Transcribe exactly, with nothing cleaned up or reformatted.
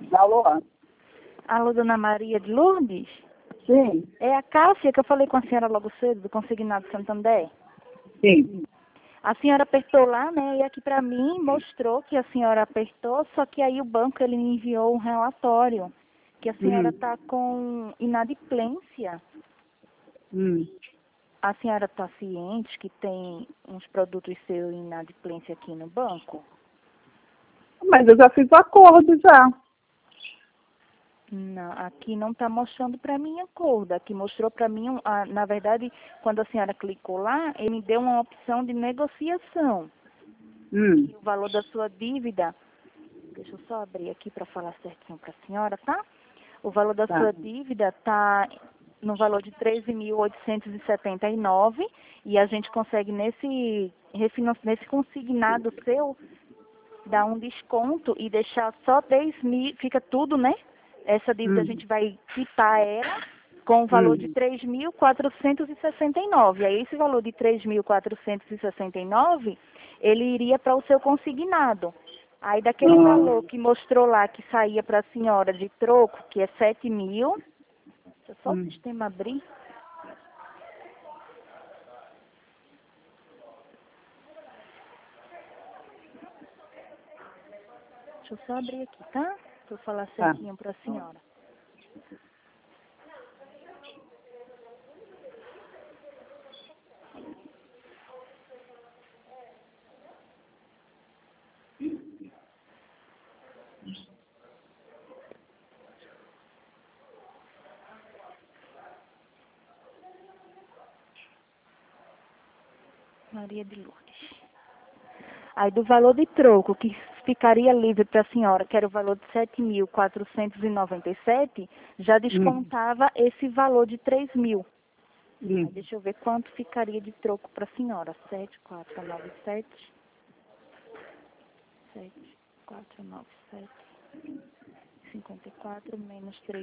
Alô? Alô, dona Maria de Lourdes? Sim, É a Cássia que eu falei com a senhora logo cedo, do Consignado Santander. sim. A senhora apertou lá, né? E aqui para mim mostrou que a senhora apertou, só que aí o banco ele me enviou um relatório que a senhora Hum, está com inadimplência. hum. A senhora está ciente que tem uns produtos seus em inadimplência aqui no banco? Mas eu já fiz acordo já. Não, aqui não está mostrando para mim acordo. Aqui mostrou para mim, um, ah, na verdade, quando a senhora clicou lá, ele me deu uma opção de negociação. Hum, O valor da sua dívida, deixa eu só abrir aqui para falar certinho para a senhora, tá? O valor da tá. sua dívida está no valor de treze mil oitocentos e setenta e nove e a gente consegue nesse, refinan- nesse consignado seu dar um desconto e deixar só dez mil, fica tudo, né? Essa dívida a Hum, gente vai quitar ela com o valor de hum, três mil quatrocentos e sessenta e nove. Aí esse valor de três mil quatrocentos e sessenta e nove, ele iria para o seu consignado. Aí daquele valor ah, que mostrou lá que saía para a senhora de troco, que é sete mil, deixa eu só o hum. sistema abrir. Deixa eu só abrir aqui, tá? Para eu falar Tá. certinho para a senhora. Maria de Lourdes. Aí do valor de troco que ficaria livre para a senhora, que era o valor de sete mil quatrocentos e noventa e sete, já Hum, descontava esse valor de três mil. Aí hum. deixa eu ver quanto ficaria de troco para a senhora. sete mil quatrocentos e noventa e sete. sete mil quatrocentos e noventa e sete. cinquenta e quatro menos três.